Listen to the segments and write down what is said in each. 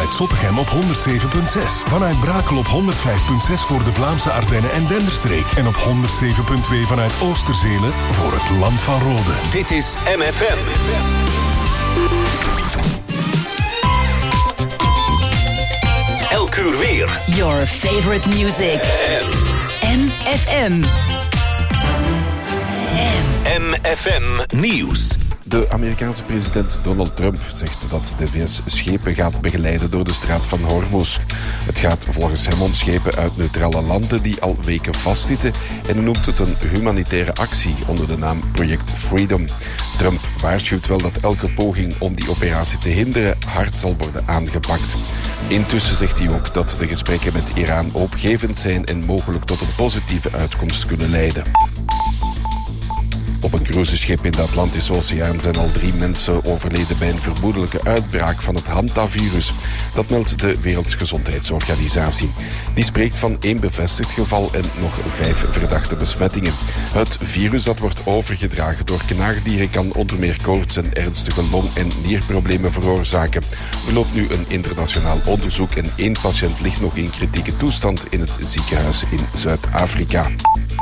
vanuit Zottegem op 107.6. Vanuit Brakel op 105.6 voor de Vlaamse Ardennen en Denderstreek. En op 107.2 vanuit Oosterzelen voor het Land van Rode. Dit is MFM. Elk uur weer. Your favorite music. MFM. MFM Nieuws. De Amerikaanse president Donald Trump zegt dat de VS schepen gaat begeleiden door de straat van Hormuz. Het gaat volgens hem om schepen uit neutrale landen die al weken vastzitten en hij noemt het een humanitaire actie onder de naam Project Freedom. Trump waarschuwt wel dat elke poging om die operatie te hinderen hard zal worden aangepakt. Intussen zegt hij ook dat de gesprekken met Iran hoopgevend zijn en mogelijk tot een positieve uitkomst kunnen leiden. Op een cruiseschip in de Atlantische Oceaan zijn al 3 mensen overleden bij een vermoedelijke uitbraak van het Hantavirus. Dat meldt de Wereldgezondheidsorganisatie. Die spreekt van 1 bevestigd geval en nog 5 verdachte besmettingen. Het virus dat wordt overgedragen door knaagdieren kan onder meer koorts en ernstige long- en nierproblemen veroorzaken. Er loopt nu een internationaal onderzoek en 1 patiënt ligt nog in kritieke toestand in het ziekenhuis in Zuid-Afrika.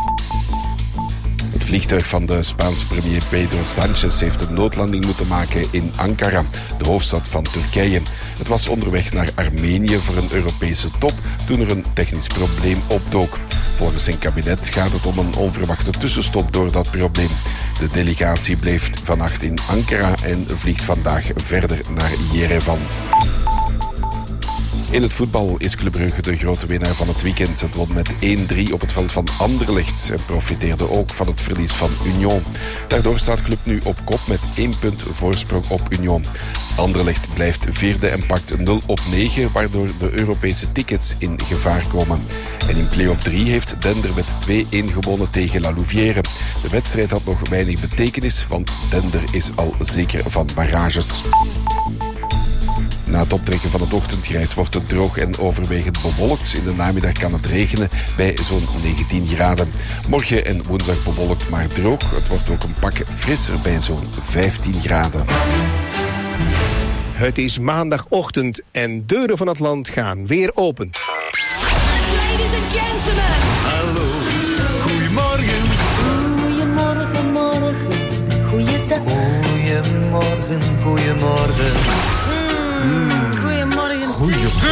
Het vliegtuig van de Spaanse premier Pedro Sánchez heeft een noodlanding moeten maken in Ankara, de hoofdstad van Turkije. Het was onderweg naar Armenië voor een Europese top toen er een technisch probleem opdook. Volgens zijn kabinet gaat het om een onverwachte tussenstop door dat probleem. De delegatie bleef vannacht in Ankara en vliegt vandaag verder naar Yerevan. In het voetbal is Club Brugge de grote winnaar van het weekend. Het won met 1-3 op het veld van Anderlecht en profiteerde ook van het verlies van Union. Daardoor staat Club nu op kop met 1 punt voorsprong op Union. Anderlecht blijft 4e en pakt 0 op 9, waardoor de Europese tickets in gevaar komen. En in play-off 3 heeft Dender met 2-1 gewonnen tegen La Louvière. De wedstrijd had nog weinig betekenis, want Dender is al zeker van barrages. Na het optrekken van het ochtendgrijs wordt het droog en overwegend bewolkt. In de namiddag kan het regenen bij zo'n 19 graden. Morgen en woensdag bewolkt maar droog. Het wordt ook een pak frisser bij zo'n 15 graden. Het is maandagochtend en deuren van het land gaan weer open. Ladies and gentlemen. Hallo, goedemorgen. Goedemorgen, morgen. Goeiedag. Goedemorgen, goedemorgen. Goedemorgen.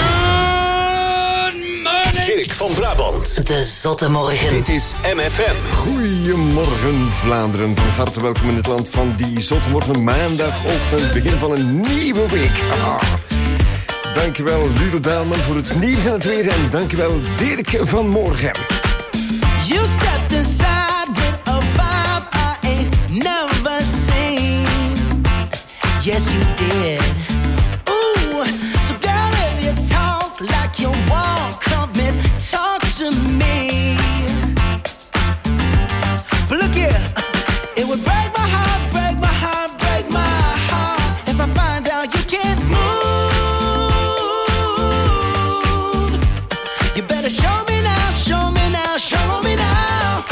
Dirk van Brabant. De Zotte Morgen. Dit is MFM. Goedemorgen Vlaanderen. Van harte welkom in het land van die zotte morgen. Maandagochtend, begin van een nieuwe week. Dankjewel Ludo Daalman voor het nieuws en het weer. En dankjewel Dirk van Morgen. You stepped inside with a vibe I ain't never seen. Yes, you did. Ooh, so girl, if you talk like you walk, come and talk to me. But look here, it would break my heart, break my heart, break my heart if I find out you can't move. You better show me now, show me now, show me now.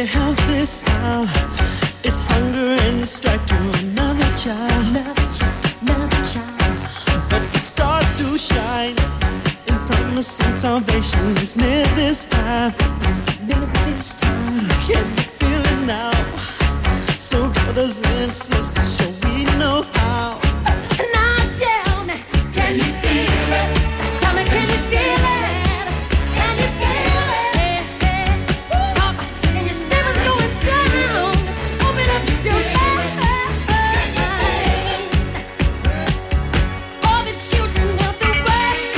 help this out. It's hunger and strife to another child. But the stars do shine in promising salvation is near this time. Can you feel it now? So brothers and sisters, shall we know how? Now tell me, can you feel it? Tell me, can you feel it? Can you feel it? Can you see what's going down? Open up your mind. All the children of the West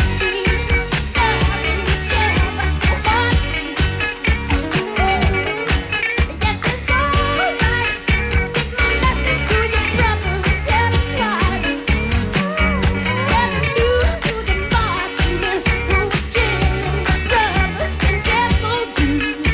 yes, it's alright. Get my message to your brother and tell him twice. Spread the news to the marching men who were killing my brothers and devil do.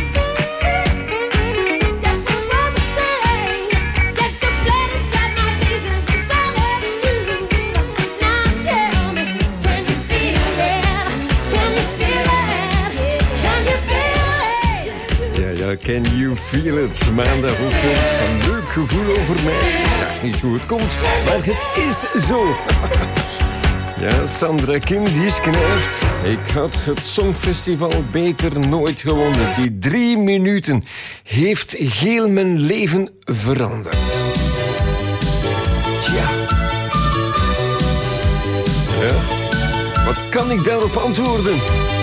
Just the brother say, just the blood inside my reasons is all I do. Now tell me, can you feel it? Can you feel it? Can you feel it? Ja, can you feel it? Maandagochtend, een leuk gevoel over mij. Ja, niet hoe het komt, maar het is zo. Ja, Sandra Kim, die is knijft. Ik had het Songfestival beter nooit gewonnen. Die 3 minuten heeft heel mijn leven veranderd. Tja. Ja, wat kan ik daarop antwoorden?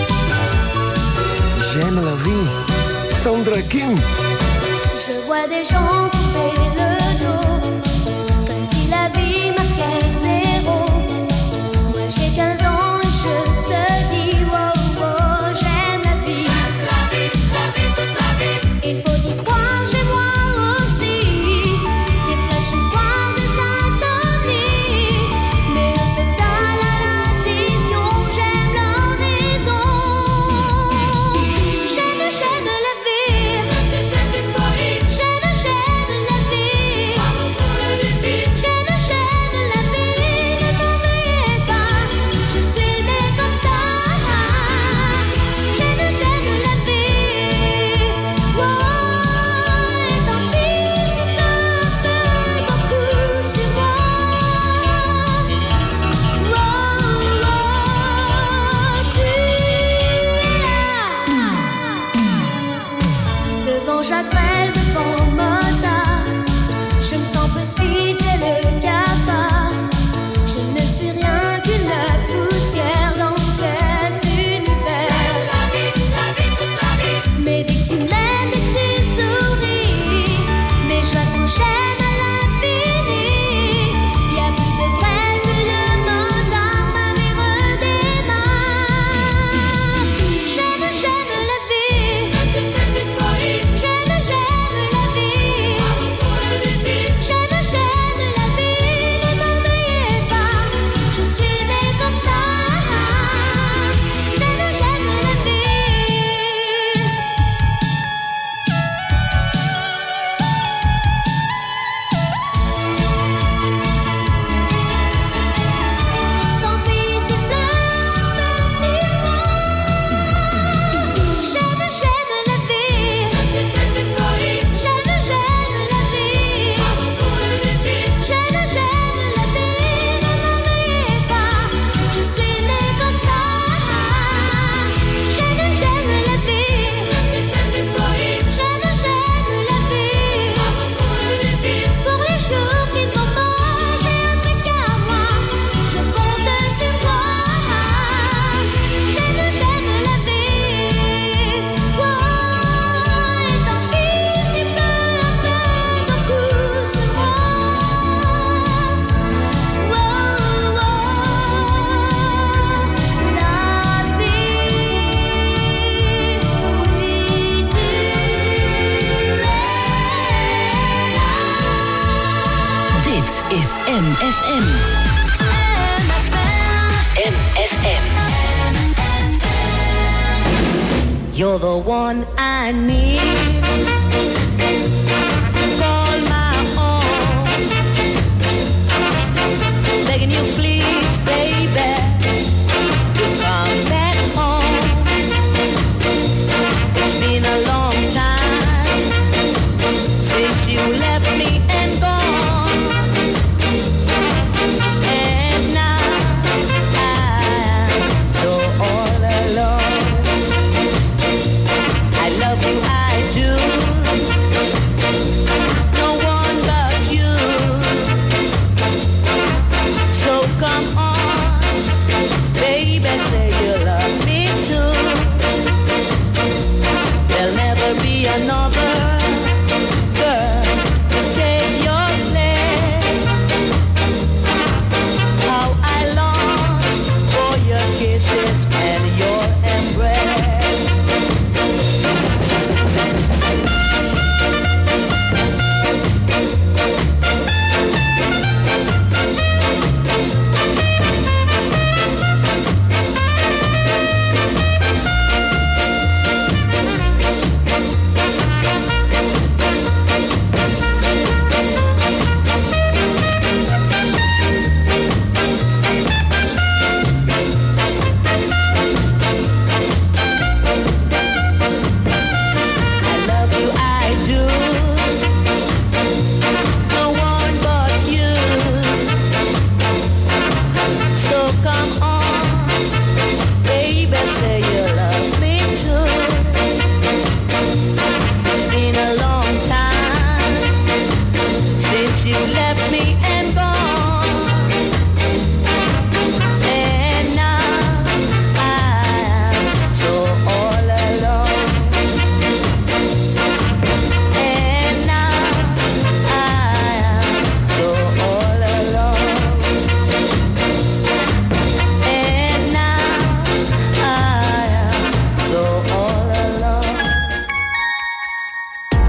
J'aime la vie. Sandra Kim. Je vois des gens couper le dos, comme si la vie marquait zéro. Moi j'ai 15 ans et je te dis, wow, wow, j'aime la vie. La vie, toute la vie. Il faut y croire, chez moi aussi. Des flashs d'espoir, des insomnies. Mais un peu dans l'addition, j'aime l'horizon. J'aime la vie. C'est une folie. J'aime la vie. Bravo pour le défi. J'aime la vie. Ne m'en veuillez pas. Je suis née comme ça. J'aime la vie. Wow, et tant pis si peu à peu beaucoup sur moi. Wow, tu es là. Devant Jacques Brel, devant Mozart, je me sens petite, j'ai le cafard. Je ne suis rien qu'une poussière dans cet univers. La vie, toute la vie. Mais dès que tu m'aimes, dès que tu souris, mes joies s'enchaînent à l'infini. Y'a plus de Brel, plus de Mozart, ma vie redémarre. J'aime la vie. C'est une folie. J'aime la vie. Bravo pour le défi. J'aime la vie. Ne m'en veuillez pas. Je suis née comme ça. J'aime la vie. Tant pis si pleure sur moi. J'aime la vie. C'est une folie. J'aime la vie. Bravo pour le défi. J'aime la vie. Ne m'en veuillez pas. Je suis née comme ça. J'aime la vie. C'est une folie. J'aime la vie. Bravo pour le défi. Pour les jours qui ne vont pas, j'ai un truc à moi. Je compte sur toi. J'aime la vie. Wow, et tant pis si peu à peu beaucoup sur moi. Wow, la vie, oui, tu es là. Dit is MFM. MFM. You're the one I need to call my own. Begging you please, baby, to come back home. It's been a long time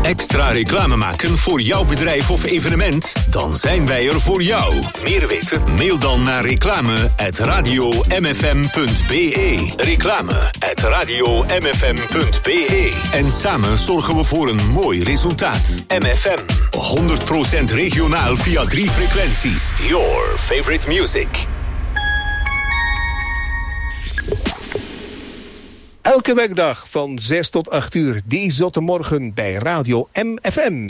Extra reclame maken voor jouw bedrijf of evenement? Dan zijn wij er voor jou. Meer weten? Mail dan naar reclame@radiomfm.be. Reclame@radiomfm.be. En samen zorgen we voor een mooi resultaat. MFM. 100% regionaal via 3 frequenties. Your favorite music. Elke werkdag van 6 tot 8 uur, die zotte morgen bij Radio MFM.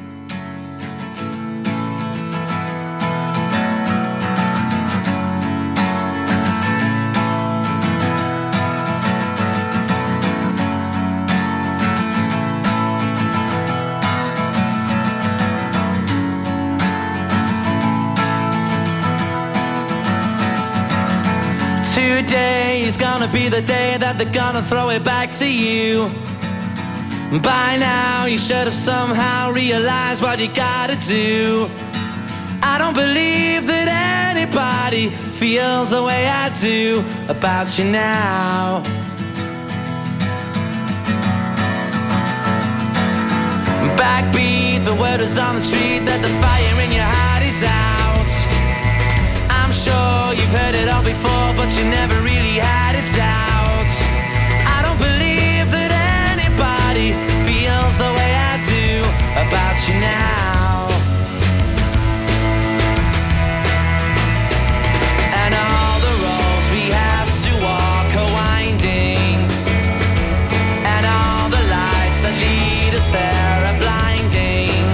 Today is gonna be the day that they're gonna throw it back to you. By now you should have somehow realized what you gotta do. I don't believe that anybody feels the way I do about you now. Backbeat, the word is on the street that the fire in your heart is out. I'm sure you've heard it all before, but you never really had a doubt. I don't believe that anybody feels the way I do about you now. And all the roads we have to walk are winding, and all the lights that lead us there are blinding.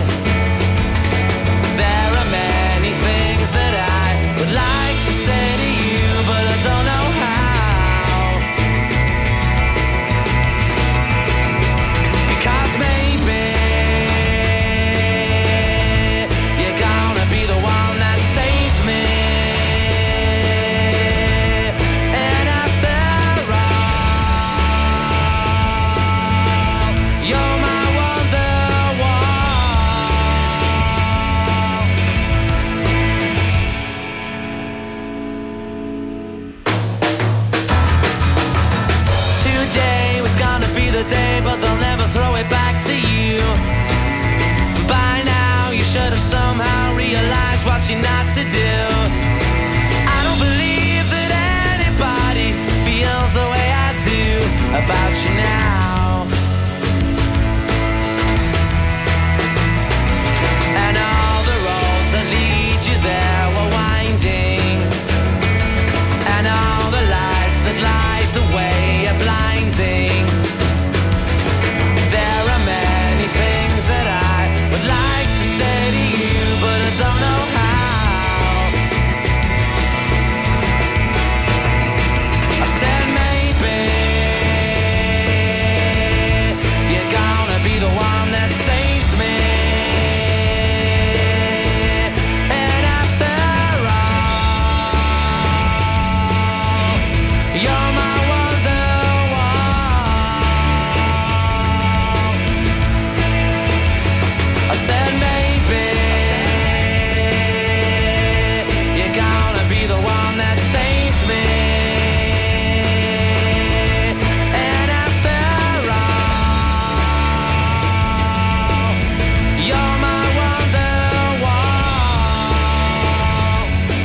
There are many things that I would like to say to you, but I don't know how. Because maybe you're gonna be the one that saves me. And after all, you're my wonderwall. Today was gonna be the day, but they'll never throw it back to you. By now, you should have somehow realized what you're not to do. I don't believe that anybody feels the way I do about you now. And all the roads that lead you there were winding, and all the lights that light the way are blinding. There are many things that I would like to say to you, but I don't know how. I said maybe you're gonna be the one that saves me. And after all, you're my wonderwall. I said maybe you're gonna be the one that saves me. And after all, you're my wonderwall.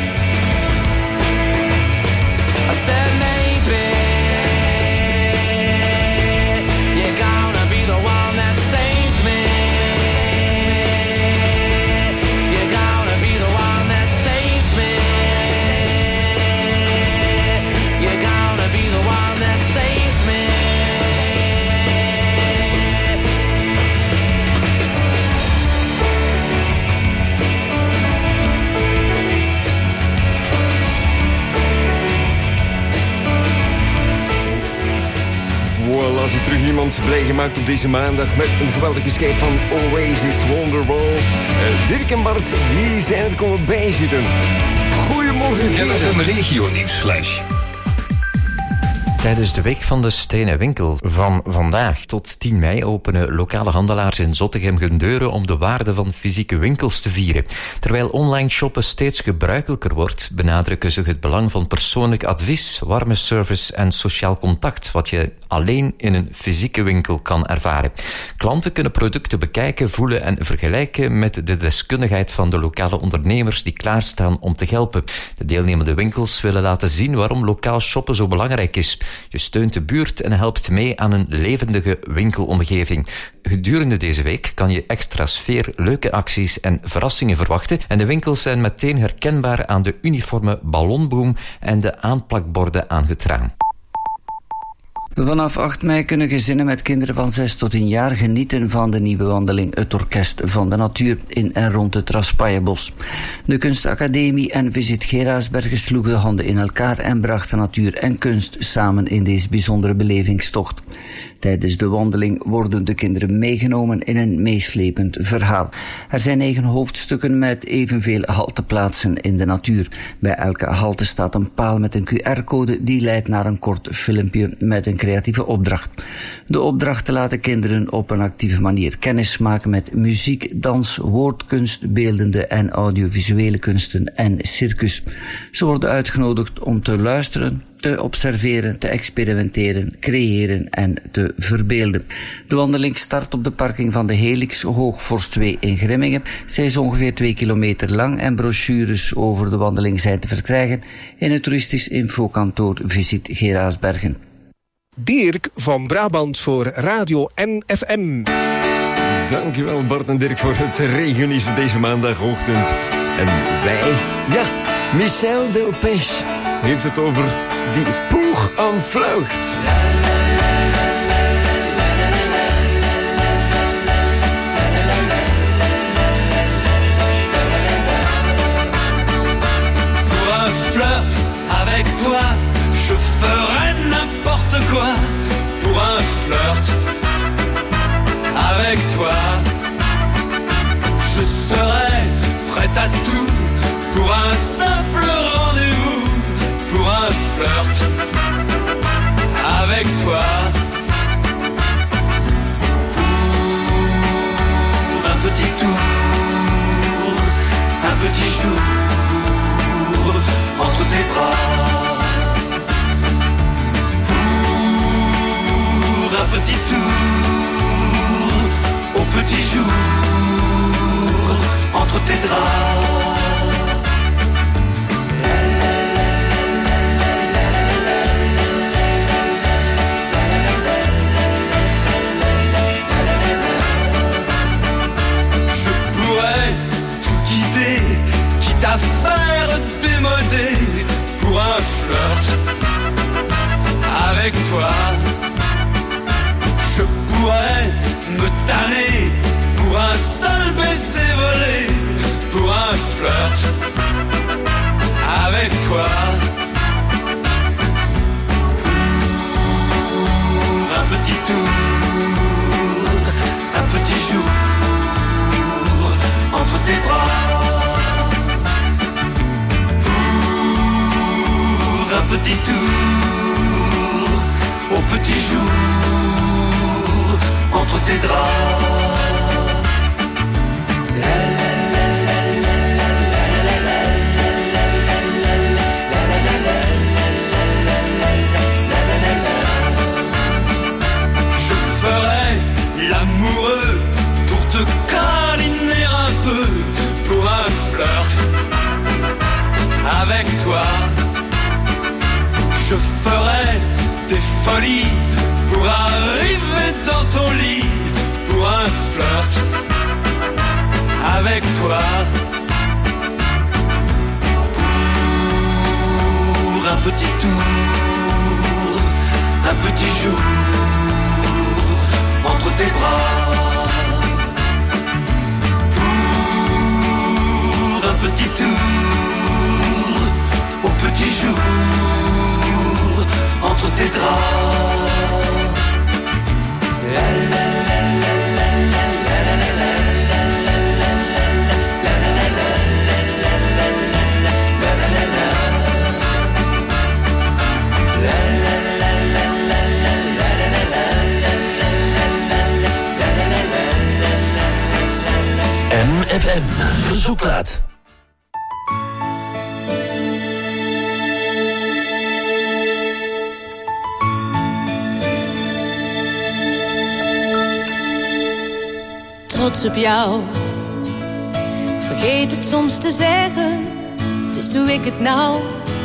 I said maybe you're gonna be the one that saves me. You're gonna be the one that saves me. You're gonna be the one that saves me. Voilà, ze terug iemand blij gemaakt op deze maandag met een geweldige schijf van Oasis Wonderwall. Dirk en Bart, die zijn er komen bijzitten. Goedemorgen, MFM Regio Nieuws /. Tijdens de Week van de Stenen Winkel van vandaag tot 10 mei openen lokale handelaars in Zottegem hun deuren om de waarde van fysieke winkels te vieren. Terwijl online shoppen steeds gebruikelijker wordt, benadrukken ze het belang van persoonlijk advies, warme service en sociaal contact, wat je alleen in een fysieke winkel kan ervaren. Klanten kunnen producten bekijken, voelen en vergelijken met de deskundigheid van de lokale ondernemers die klaarstaan om te helpen. De deelnemende winkels willen laten zien waarom lokaal shoppen zo belangrijk is. Je steunt de buurt en helpt mee aan een levendige winkelomgeving. Gedurende deze week kan je extra sfeer, leuke acties en verrassingen verwachten. En de winkels zijn meteen herkenbaar aan de uniforme ballonboom en de aanplakborden aan het raam. Vanaf 8 mei kunnen gezinnen met kinderen van 6 tot 10 jaar genieten van de nieuwe wandeling Het Orkest van de Natuur in en rond het Raspaillebos. De Kunstacademie en Visit Geraardsbergen sloegen de handen in elkaar en brachten natuur en kunst samen in deze bijzondere belevingstocht. Tijdens de wandeling worden de kinderen meegenomen in een meeslepend verhaal. Er zijn 9 hoofdstukken met evenveel halteplaatsen in de natuur. Bij elke halte staat een paal met een QR-code die leidt naar een kort filmpje met een creatieve opdracht. De opdrachten laten kinderen op een actieve manier kennis maken met muziek, dans, woordkunst, beeldende en audiovisuele kunsten en circus. Ze worden uitgenodigd om te luisteren, te observeren, te experimenteren, creëren en te verbeelden. De wandeling start op de parking van de Helix Hoogvorst 2 in Grimmingen. Zij is ongeveer 2 kilometer lang en brochures over de wandeling zijn te verkrijgen in het toeristisch infokantoor Visit Geraardsbergen. Dirk van Brabant voor Radio NFM. Dankjewel Bart en Dirk voor het regionieuws van deze maandagochtend. En wij, ja, Michel Delpech heeft het over die poeg aan vlucht. Pour un flirt avec toi, je ferai n'importe quoi. Pour un flirt avec toi, je serai prêt à tout. Pour un simple rendez-vous, pour un flirt avec toi. Pour un petit tour, un petit jour entre tes bras. Pour un petit tour, au petit jour entre tes draps. À faire démoder pour un flirt avec toi. Je pourrais me tanner pour un seul baiser volé. Pour un flirt avec toi. Pour un petit tour, un petit jour entre tes bras. Un petit tour, au petit jour, entre tes draps. Je ferai l'amoureux pour te câliner un peu, pour un flirt avec toi. Je ferai des folies pour arriver dans ton lit. Pour un flirt avec toi. Pour un petit tour, un petit jour entre tes bras. Pour un petit tour, au petit jour entre tes draps. FM Verzoekplaat. Trots op jou. Vergeet het soms te zeggen, dus doe ik het nou.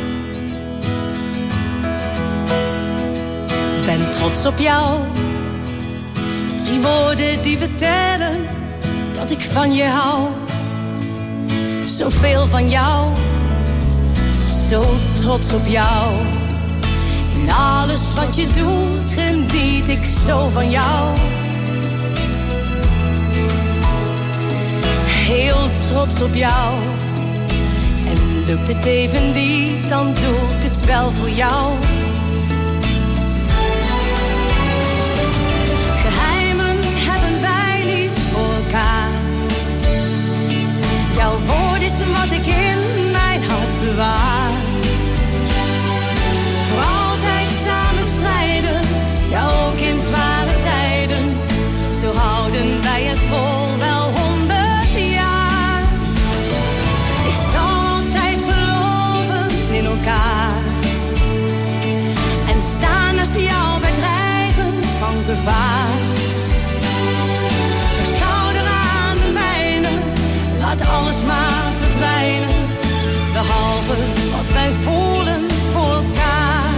Ben trots op jou. 3 woorden die vertellen dat ik van je hou. Zoveel van jou. Zo trots op jou. In alles wat je doet geniet ik zo van jou. Heel trots op jou. En lukt het even niet, dan doe ik het wel voor jou. Geheimen hebben wij niet voor elkaar. Jouw woord is wat ik in mijn hart bewaar. Voor altijd samen strijden, ja ook in zware tijden. Zo houden wij het vol wel 100 jaar. Ik zal altijd geloven in elkaar. En staan als jou bij dreigen van gevaar. Een schouder aan de mijne, laat alles maar verdwijnen. Behalve wat wij voelen voor elkaar.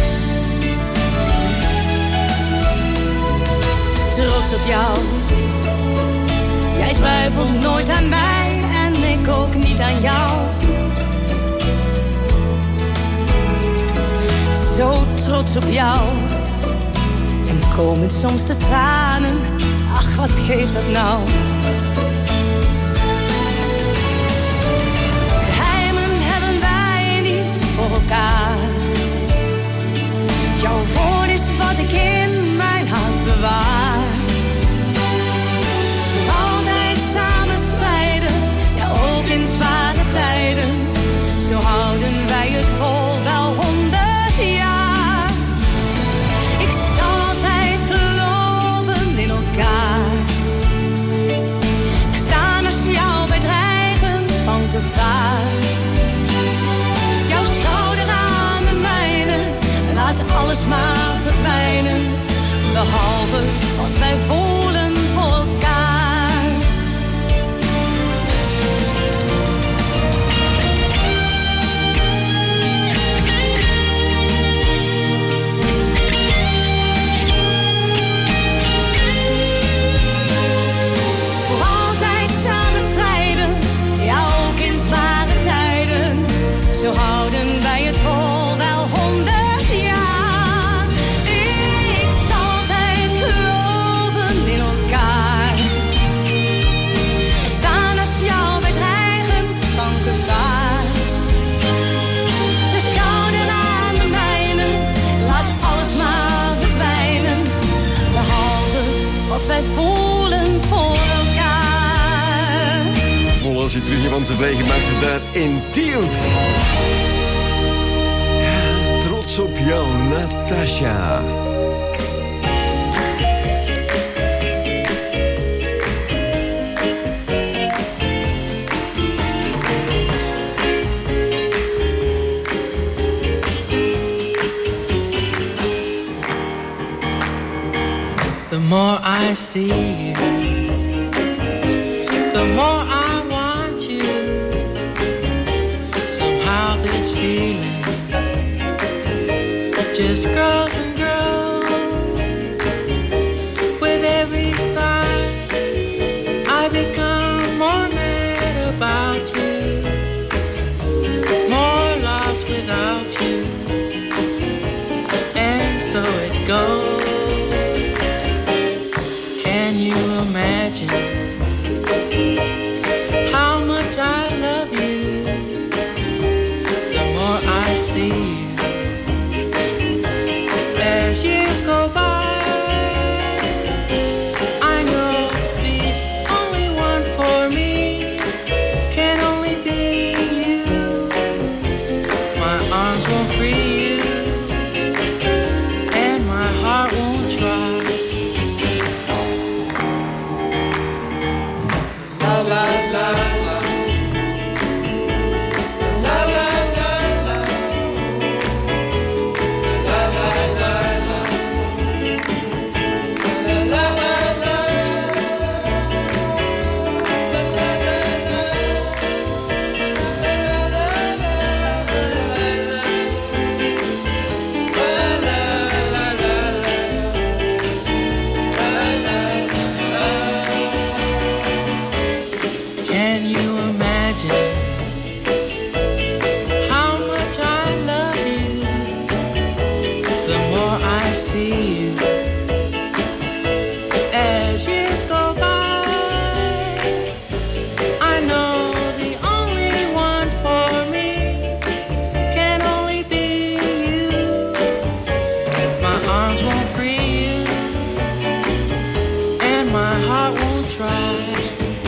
Trots op jou. Jij twijfelt nooit aan mij en ik ook niet aan jou. Zo trots op jou. En komen soms de tranen. Ach, wat geeft dat nou? Geheimen hebben wij niet voor elkaar. Jouw woord is wat ik in mijn hart bewaar. Voor altijd samen strijden, ja ook in zware tijden. Zo houden wij het vol wel 100 jaar. Ik zal altijd geloven in elkaar. Er staan als jou bij dreigen van gevaar. Jouw schouder aan de mijne, laat alles maar verdwijnen. Behalve wat wij voelen voor elkaar. Voor altijd samen strijden, ja ook in zware tijden. Zo houden wij het vol wel 100 jaar. Ik zal altijd geloven in elkaar. Er staan als jou bij dreigen van gevaar. De schouder aan de mijne, laat alles maar verdwijnen. Behalve wat wij voelen voor elkaar. Vol als je terug in onze blij gemaakt daar in Tielt. Ja, trots op jou, Natasha. The more I see you, the more I want you. Somehow this feeling just grows and grows. With every sigh, I become more mad about you, more lost without you, and so it goes. Can you imagine how much I love you? The more I see you, as years go by, I know the only one for me can only be you. My arms won't free you, and my heart won't try. try.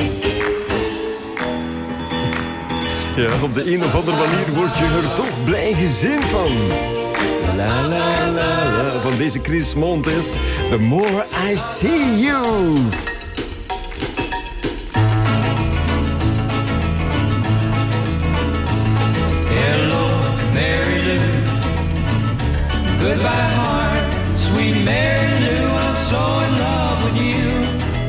Ja, op de een of andere manier word je er toch blij gezind van. La la la la, van deze Chris Montes. The More I See You. Hello, Mary Lou. Goodbye, heart. Sweet Mary Lou, I'm so in love with you.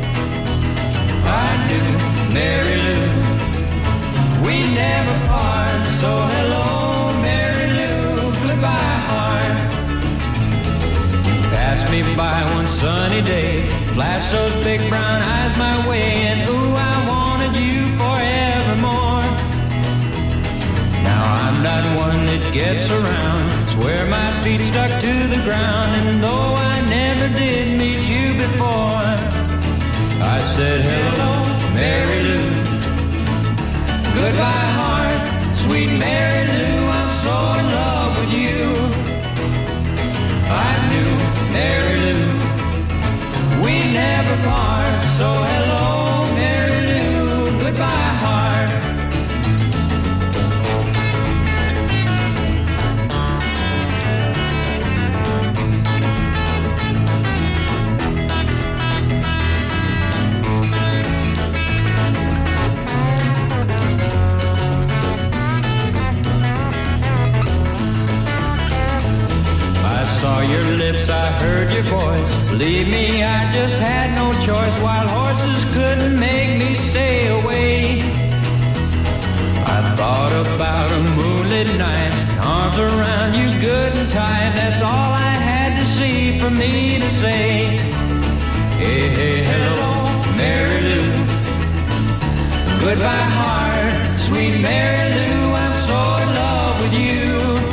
I knew Mary Lou. We never part, so hello, Mary Lou. Goodbye, heart. Pass me by one sunny day, flash those big brown eyes my way, and ooh, I wanted you forevermore. Now I'm not one that gets around, swear my feet stuck to the ground, and though I never did meet you before, I said hello, Mary Lou. Goodbye, heart, sweet Mary Lou, I'm so in love with you. I knew Mary Lou, we never part, so hello, Mary Lou, goodbye, heart. I saw your lips, I heard your voice. Believe me, I just had no choice. Wild horses couldn't make me stay away. I thought about a moonlit night, arms around you good and tight. That's all I had to see for me to say. Hey, hey, hello, Mary Lou. Goodbye, heart, sweet Mary Lou, I'm so in love with you.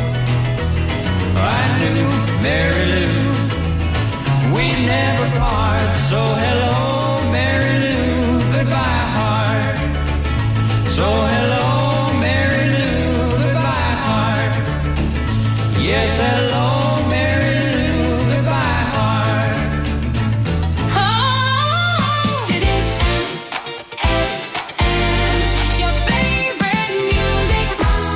I knew Mary Lou, we never part, so hello, Mary Lou, goodbye, heart. So hello, Mary Lou, goodbye, heart. Yes, hello, Mary Lou, goodbye, heart. Oh, it is MFM, your favorite music.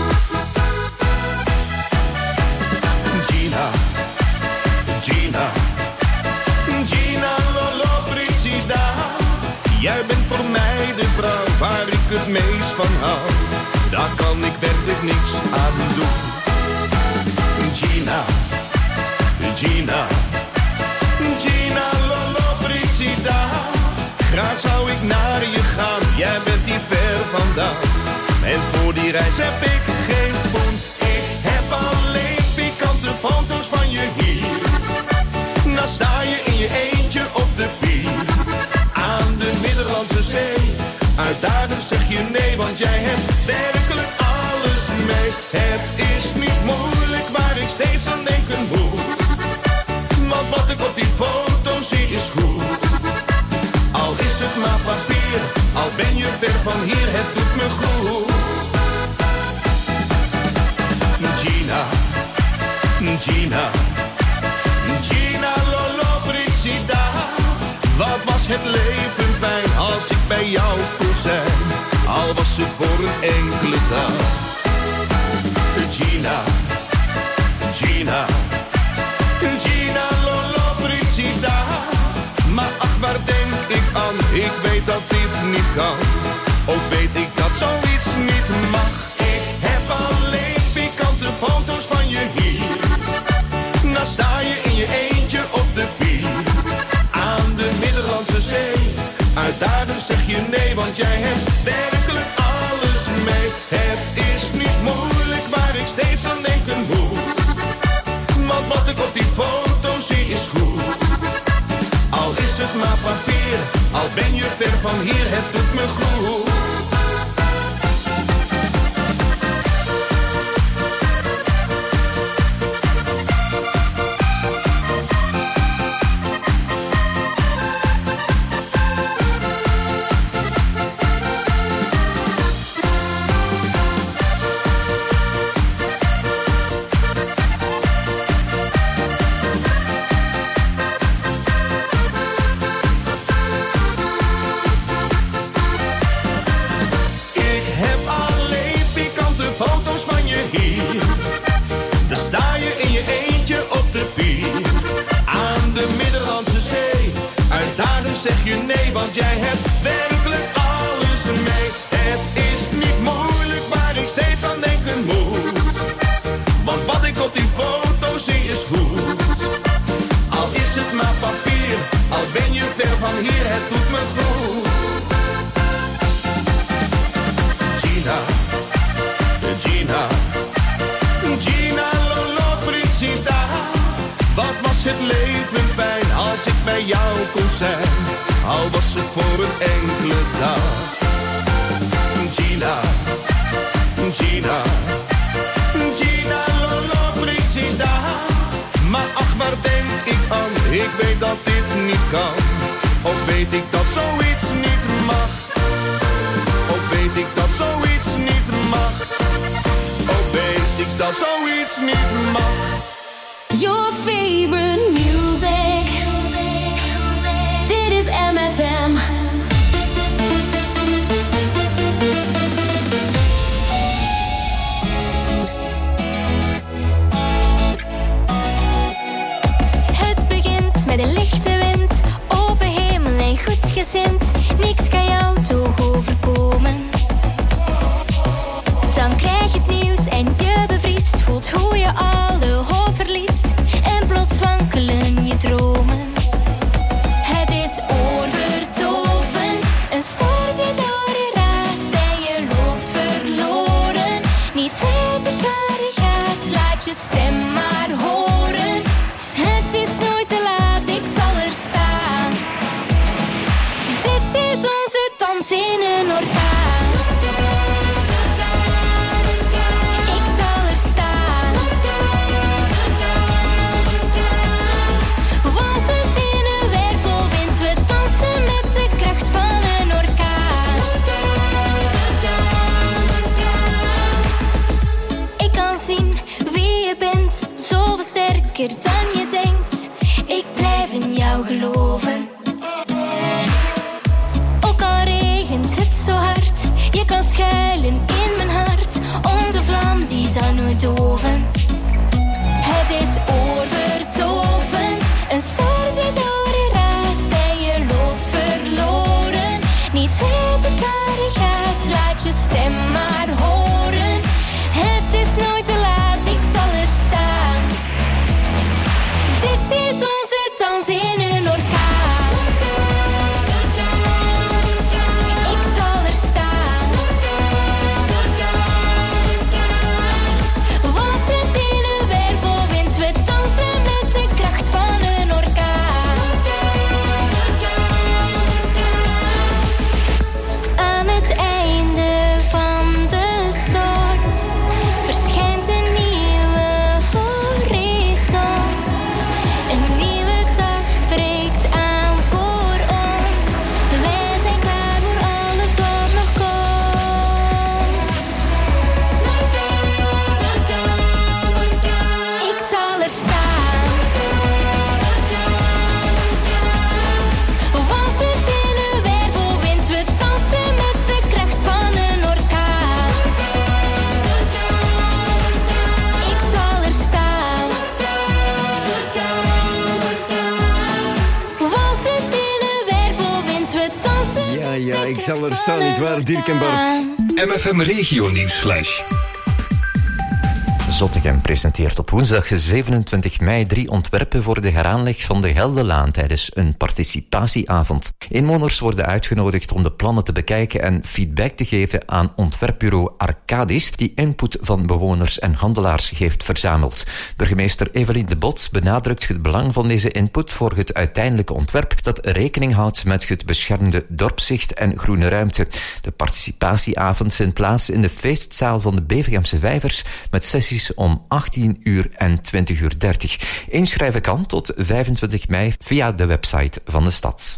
Gina, Gina, Gina Lollobrigida. Jij bent voor mij de vrouw waar ik het meest van hou. Daar kan ik werkelijk niks aan doen. Gina, Gina, Gina Lollobrigida. Graag zou ik naar je gaan, jij bent hier ver vandaan. En voor die reis heb ik geen poen. Ik heb alleen pikante foto's van je hier. Dan sta je in je eentje op de pier. Aan de Middellandse Zee. Uitdagend zeg je nee, want jij hebt werkelijk alles mee. Het is niet moeilijk waar ik steeds aan denken moet. Want wat ik op die foto zie is goed. Al is het maar papier, al ben je ver van hier, het doet me goed. Gina, Gina, Gina Lollobrigida. Wat was het leven fijn als ik bij jou kon zijn, al was het voor een enkele dag. Gina, Gina, Gina Lollobrigida. Maar ach, waar denk ik aan? Ik weet dat dit niet kan. Ook weet ik dat zoiets niet mag. Ik heb alleen pikante foto's van je hier. Dan sta je in je eentje op de pier. Aan de Middellandse Zee. Uitdagend zeg je nee, want jij hebt werkelijk alles mee. Het is niet moeilijk waar ik steeds aan denken moet. Want wat ik op die foto zie is goed. Al is het maar papier, al ben je ver van hier, het doet me goed. zeg je nee, want jij hebt werkelijk alles mee. Het is niet moeilijk waar ik steeds aan denken moet. Want wat ik op die foto zie is goed. Al is het maar papier, al ben je ver van hier, het doet me goed. Gina, Gina, Gina Lollobrigida. Wat was het leven fijn als ik bij jou kon zijn, al was het voor een enkele dag. Gina, Gina, Gina Lollobrigida. Maar ach, waar denk ik aan? Ik weet dat dit niet kan. Of weet ik dat zoiets niet mag? Of weet ik dat zoiets niet mag? Of weet ik dat zoiets niet mag? Your favorite music. Dit is MFM. Het begint met een lichte wind, open hemel en goed gezind. Niks kan jou toch overkomen. Dan krijg je het nieuws en je bevriest. Voelt hoe je alle hoop verliest. En plots wankelen je dromen. Het is oorverdovend. Een storm die door je raast en je loopt verloren. Niet wetend waar je gaat, laat je stem maar horen. Het is nooit te laat, ik zal er staan. Dit is onze dans in een orkaan. Dan je denkt, ik blijf in jou geloven. Ook al regent het zo hard, je kan schuilen in mijn hart. Onze vlam die zal nooit doven. Het is oorverdovend, een storm die door je raast en je loopt verloren. Niet wetend waar je gaat, laat je stem maar horen. Het is nooit te laat, ik zal er staan. Dit is onze dans in een orkaan. Ik zal er staan. Was het in een wervelwind, we dansen met de kracht van een orkaan. Aan het einde van de storm verschijnt een nieuwe horizon. Een nieuwe dag breekt aan voor ons. Wij zijn klaar voor alles wat nog komt. Ik zal er staan. Was het in een wervelwind, we dansen met de kracht van een orkaan. Ik zal er staan. Was het in een wervelwind, we dansen. Ja, ik zal er staan, niet waar, Dirk en Bart. MFM Regio Nieuwsflash. Zottegem presenteert op woensdag 27 mei 3 ontwerpen voor de heraanleg van de Geldelaan tijdens een participatieavond. Inwoners worden uitgenodigd om de plannen te bekijken en feedback te geven aan ontwerpbureau Arcadis, die input van bewoners en handelaars heeft verzameld. Burgemeester Evelien de Bot benadrukt het belang van deze input voor het uiteindelijke ontwerp dat rekening houdt met het beschermde dorpszicht en groene ruimte. De participatieavond vindt plaats in de feestzaal van de Bevegemse Vijvers met sessies om 18 uur en 20:30 uur. Inschrijven kan tot 25 mei via de website van de stad.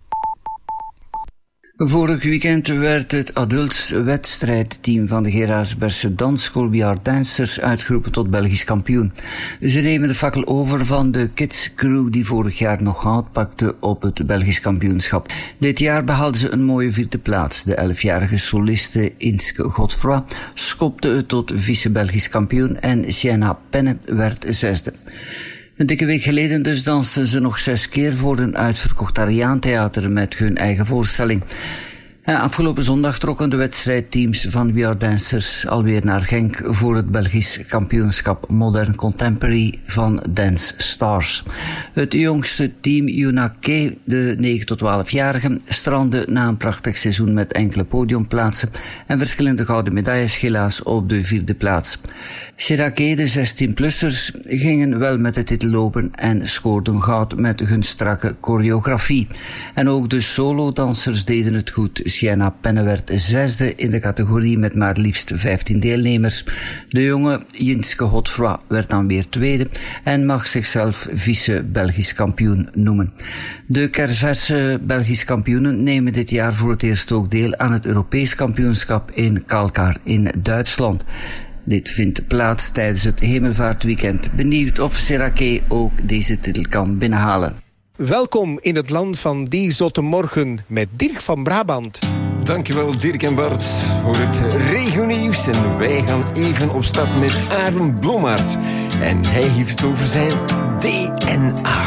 Vorig weekend werd het adultswedstrijdteam van de Geraasbergse dansschool Bihar Dancers uitgeroepen tot Belgisch kampioen. Ze nemen de fakkel over van de Kids Crew die vorig jaar nog goud pakte op het Belgisch kampioenschap. Dit jaar behaalden ze een mooie 4e plaats. De 11-jarige soliste Inske Godfroy schopte het tot vice-Belgisch kampioen en Sienna Penne werd 6e. Een dikke week geleden dus dansten ze nog 6 keer voor een uitverkocht Ariaantheater met hun eigen voorstelling. Afgelopen zondag trokken de wedstrijdteams van We Are Dancers alweer naar Genk voor het Belgisch kampioenschap Modern Contemporary van Dance Stars. Het jongste team Unake, de 9 tot 12-jarigen, strandde na een prachtig seizoen met enkele podiumplaatsen en verschillende gouden medailles helaas op de 4e plaats. Cherake, de 16-plussers, gingen wel met de titel lopen en scoorden goud met hun strakke choreografie. En ook de solodansers deden het goed. Sienna Penne werd 6e in de categorie met maar liefst 15 deelnemers. De jonge Jinske Godfroy werd dan weer 2e en mag zichzelf vice-Belgisch kampioen noemen. De kerstverse Belgisch kampioenen nemen dit jaar voor het eerst ook deel aan het Europees kampioenschap in Kalkar in Duitsland. Dit vindt plaats tijdens het Hemelvaartweekend. Benieuwd of Cherake ook deze titel kan binnenhalen. Welkom in het land van die zotte morgen met Dirk van Brabant. Dankjewel Dirk en Bart voor het regionieuws. En wij gaan even op stap met Arend Blommaert. En hij heeft het over zijn DNA.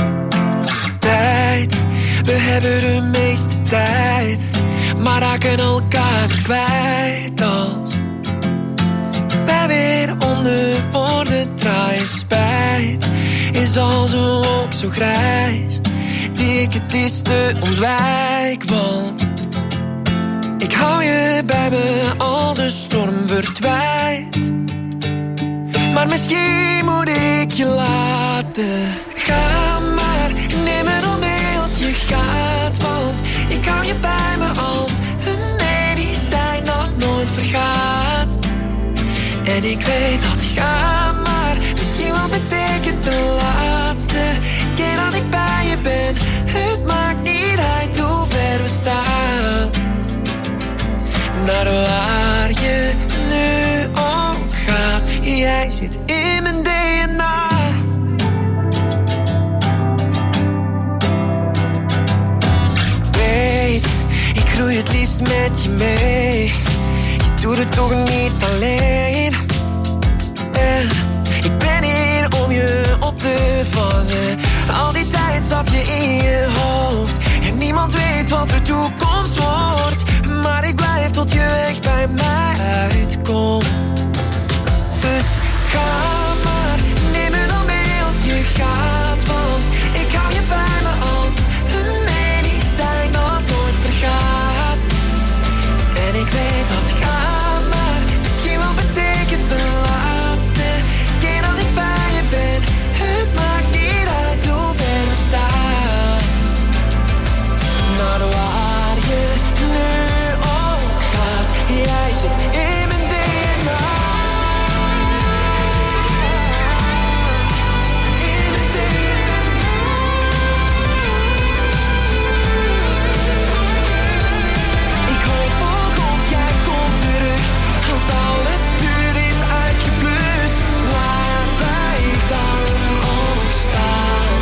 Tijd, we hebben de meeste tijd, maar raken elkaar weer kwijt als wij weer onder woorden draaien. Spijt is als een wolk zo grijs die ik het liefste ontwijk, want ik hou je bij me als een storm verdwijnt. Maar misschien moet ik je laten gaan, maar neem me dan mee als je gaat, want ik hou je bij me als een medicijn dat nooit vergaat. En ik weet dat gaan, maar misschien wel betekent de laatste keer dat ik bij je ben. Het maakt niet uit hoe ver we staan, naar waar je nu ook gaat. Jij zit in mijn DNA. Weet, ik groei het liefst met je mee. Je doet het toch niet alleen. Ik ben hier om je op te vangen. Al die tijd zat je in je hoofd en niemand weet wat de toekomst wordt. Maar ik blijf tot je weg bij mij uitkomt. Dus ga maar, neem me dan mee als je gaat, want ik hou je bij me als een medicijn dat nooit vergaat. En ik weet dat ga maar misschien wel betekent de laatste keer dat ik bij je ben. Het maakt niet uit hoe ver we staan, naar waar je nu ook gaat. Jij zit in mijn DNA. In mijn DNA. Ik hoop oh God, jij komt terug als al het vuur is uitgeblust, waar wij dan ook staan.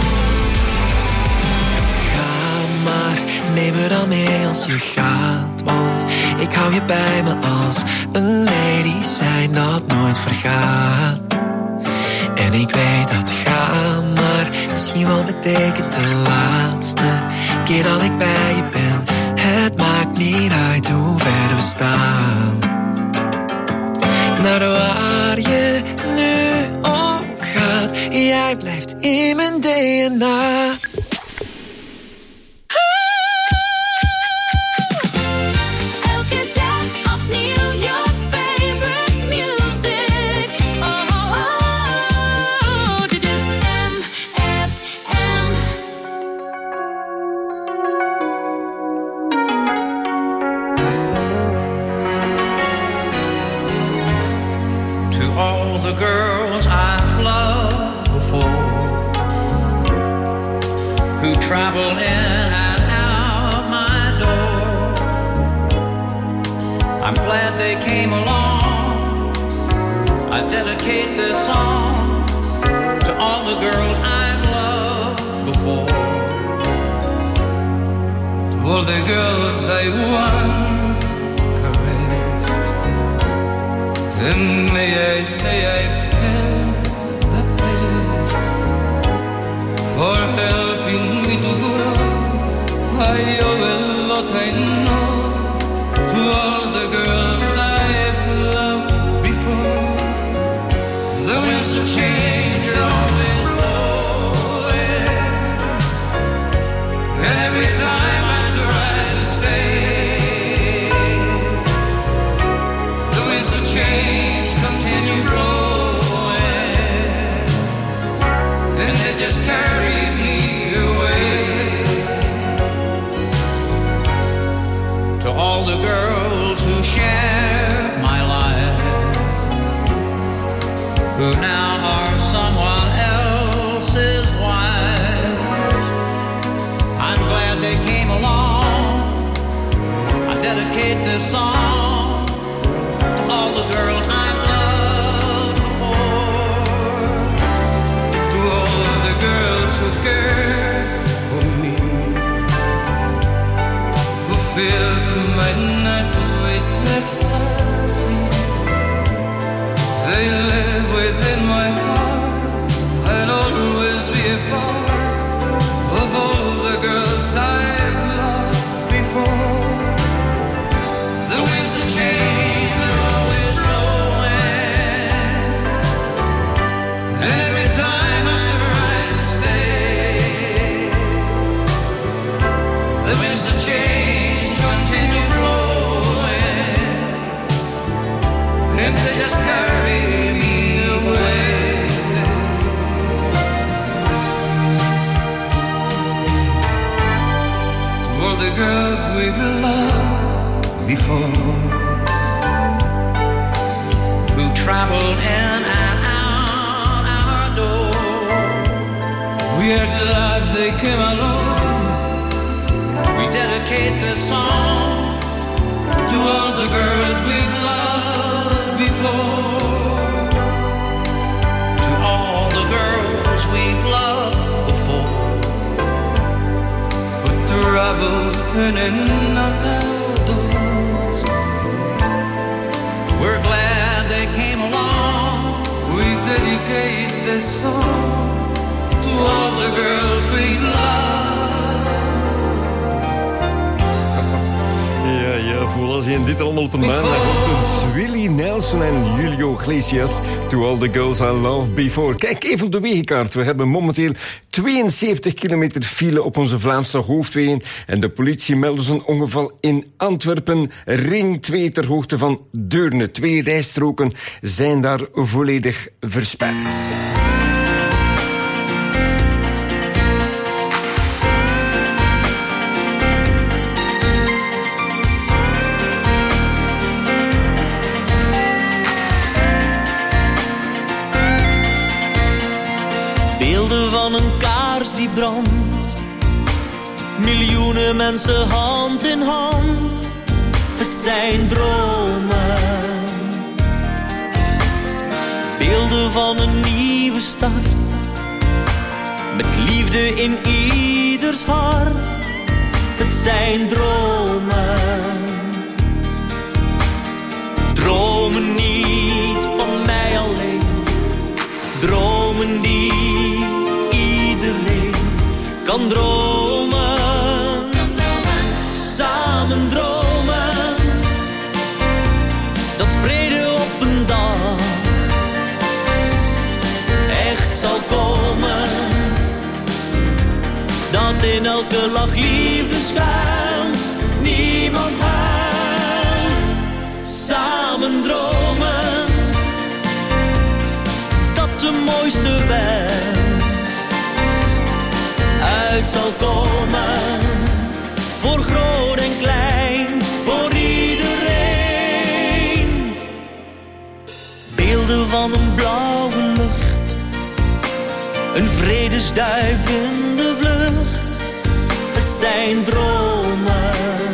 Ga maar, neem me dan mee als je gaat, want ik hou je bij me als een medicijn dat nooit vergaat. En ik weet dat gaan maar misschien wel betekent de laatste keer dat ik bij je ben. Het maakt niet uit hoe ver we staan, naar waar je nu ook gaat. Jij blijft in mijn DNA. Elke dag opnieuw your favorite music. Oh, oh, oh. Dit is MFM. To all the girls I've loved before, who travel in and out my door, I'm glad they came along. I dedicate this song to all the girls I've loved before, to all the girls I once caressed. And may I say I've had the best. radio will let I know to all the girls I've loved before. The winds of change are always blowing, and every time I try to stay, the winds of change continue blowing, and they just carry me away. To all the girls who share my life, who now are someone else's wives, I'm glad they came along. I dedicate this song to all the girls I've loved before, to all the girls who cared for me, who filled my nights with ecstasy. They live within my heart. I'll always be a part of all the girls I've loved before. The winds of change are always blowing, and every time I try to stay, the winds of change continue blowing, and they just carry me away. To all the girls we've loved before, who traveled in and out our door, we are glad they came along. We dedicate this song to all the girls we've loved before, to all the girls we've loved before, who traveled in and out our doors. We're glad they came along. We dedicate this song to all the girls we've loved. Ja, voel als je dit allemaal op een maandagochtend. Willie Nelson en Julio Iglesias, To All The Girls I Loved Before. Kijk even op de wegenkaart. We hebben momenteel 72 kilometer file op onze Vlaamse hoofdwegen. En de politie meldt een ongeval in Antwerpen. Ring 2 ter hoogte van Deurne. 2 rijstroken zijn daar volledig versperd. Een kaars die brandt, miljoenen mensen hand in hand. Het zijn dromen, beelden van een nieuwe start, met liefde in ieders hart. Het zijn dromen, dromen niet van mij alleen, dromen die kan dromen, samen dromen, dat vrede op een dag echt zal komen, dat in elke lach liefde schuilt, niemand huilt, samen dromen, dat de mooiste wens uit zal komen, voor groot en klein, voor iedereen. Beelden van een blauwe lucht, een vredesduif in de vlucht. Het zijn dromen,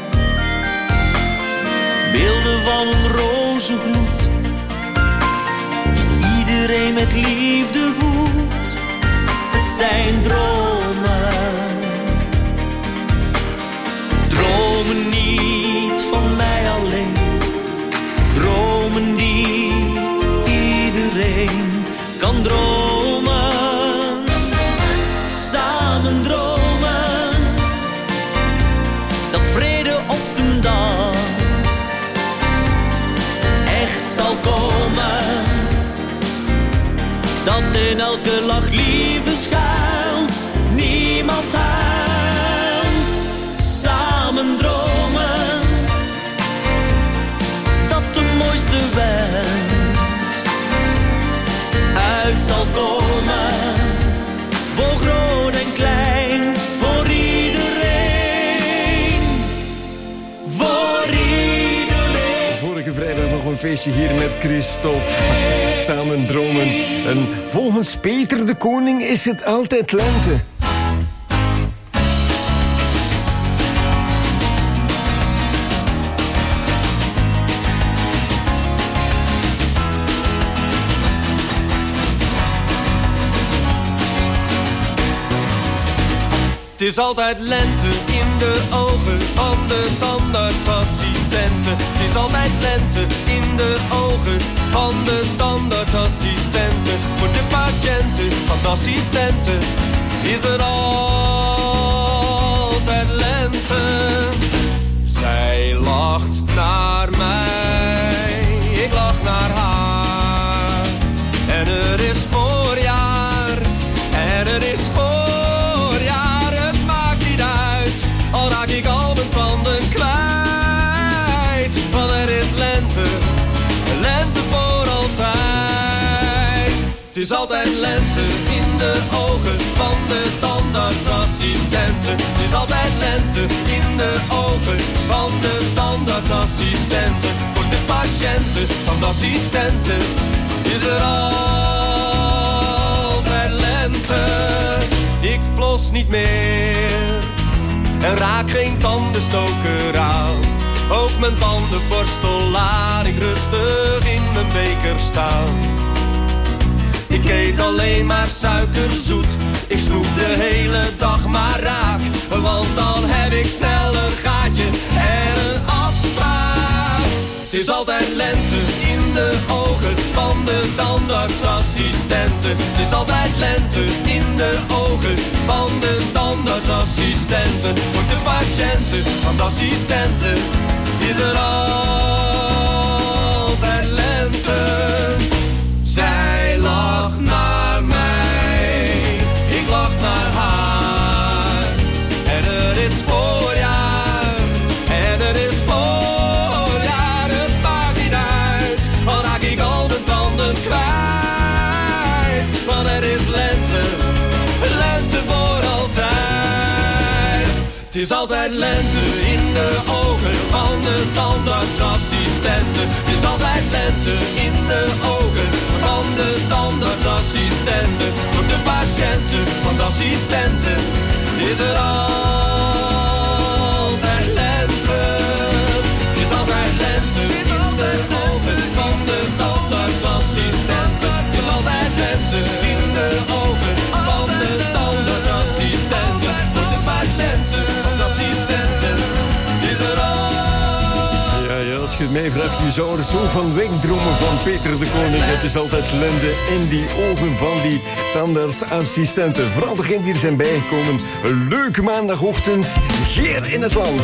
beelden van een roze gloed, die iedereen met liefde voedt. Het zijn dromen, dromen niet van mij alleen, dromen die iedereen kan dromen, samen dromen, wat in elke lach liefde schuilt. Niemand huilt, samen dromen, dat de mooiste wens uit zal komen. Voor groot en klein, voor iedereen, voor iedereen. Vorige vrijdag nog een feestje hier met Christophe. Samen dromen. En volgens Peter de Koning is het altijd lente. Het is altijd lente in de ogen van de tandartsassistenten. Het is altijd lente in de ogen van de tandartsassistenten. Voor de patiënten van de assistenten is er altijd lente. Zij lacht naar mij, ik lach naar haar. En er is voorjaar, en er is voorjaar. Al raak ik al mijn tanden kwijt. Want er is lente, lente voor altijd. Het is altijd lente in de ogen van de tandartsassistenten. Het is altijd lente in de ogen van de tandartsassistenten. Voor de patiënten van de assistenten is er altijd lente. Ik flos niet meer en raak geen tandenstoker aan. Ook mijn tandenborstel laat ik rustig in mijn beker staan. Ik eet alleen maar suikerzoet. Ik snoep de hele dag maar raak. Want dan heb ik snel een gaatje en een afspraak. Het is altijd lente in de ogen van de tandartsassistenten. Het is altijd lente in de ogen van de tandartsassistenten. Voor de patiënten van de assistenten is er altijd lente. Zij lacht naar mij, ik lach naar haar. En er is voorjaar, en er is voorjaar. Het maakt niet uit, al raak ik al mijn tanden kwijt. Want er is lente, lente voor altijd. Het is altijd lente in de ogen van de tandartsassistenten. Het is altijd lente in de ogen van de tandartsassistenten. Voor de patiënten van de assistenten is er altijd lente. Het is altijd lente in de ogen van de tandartsassistenten. Het is altijd lente in de ogen van de tandartsassistenten. Voor de patiënten van de assistenten is er Ja, als je het mij vraagt, je zou er zo van wegdromen van Peter de Koning. Het is altijd lente in die ogen van die tandartsassistenten. Vooral degenen die er zijn bijgekomen. Een leuke maandagochtend, Geer in het land.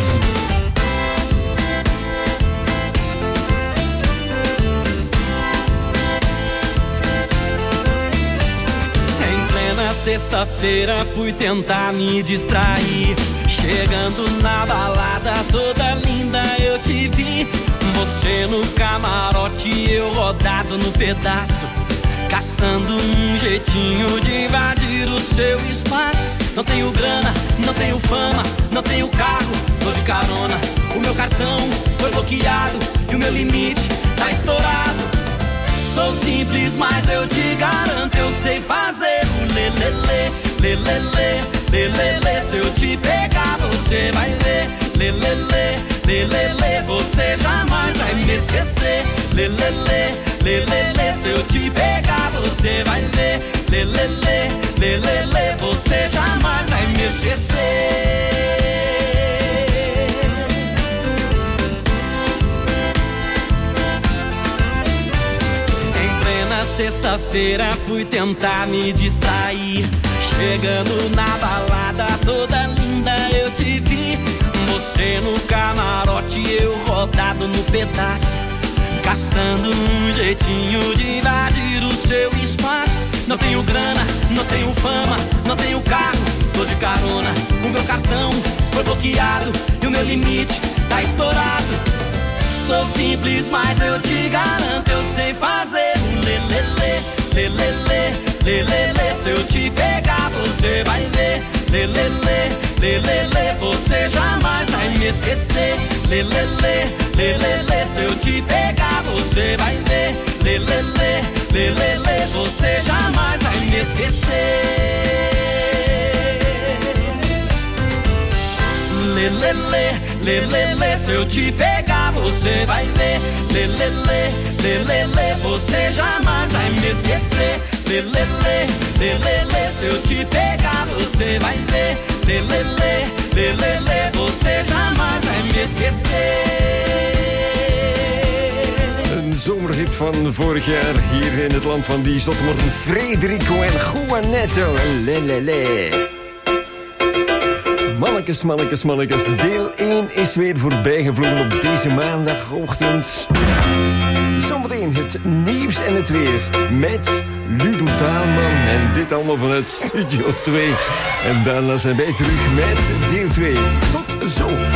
Em plena sexta-feira fui tentar me distrair. Chegando na balada toda linda eu te vi. Você no camarote, eu rodado no pedaço, caçando jeitinho de invadir o seu espaço. Não tenho grana, não tenho fama, não tenho carro, tô de carona. O meu cartão foi bloqueado e o meu limite tá estourado. Sou simples, mas eu te garanto, eu sei fazer o lelele, lelele, lelele. Se eu te pegar, você vai ver, lelele, lelele. Você jamais vai me esquecer, lelele, lelele. Se eu te pegar, você vai ver, lelele, lelele. Você jamais vai me esquecer. Sexta-feira fui tentar me distrair. Chegando na balada toda linda eu te vi. Você no camarote, eu rodado no pedaço, caçando jeitinho de invadir o seu espaço. Não tenho grana, não tenho fama, não tenho carro, tô de carona. O meu cartão foi bloqueado e o meu limite tá estourado. Sou simples, mas eu te garanto, eu sei fazer um lelele, lelele, lelele. Se eu te pegar, você vai ver, lelele, lelele. Você jamais vai me esquecer, lelele, lelele. Se eu te pegar, você vai ver, lelele, lelele. Você jamais vai me esquecer. Lelele, lelele, se eu te pegar, você vai ver. Lelele, lelele, você jamais vai me esquecer. Lelele, lelele, se eu te pegar, você vai ver. Lelele, lelele, você jamais vai me esquecer. Een zomerhit van vorig jaar hier in het land van die zottemorgen. Federico en Juanetto. Lelele. Mannekes, mannekes, mannekes. Deel 1 is weer voorbijgevlogen op deze maandagochtend. Zometeen het nieuws en het weer met Ludo Taalman. En dit allemaal vanuit Studio 2. En daarna zijn wij terug met deel 2. Tot zo.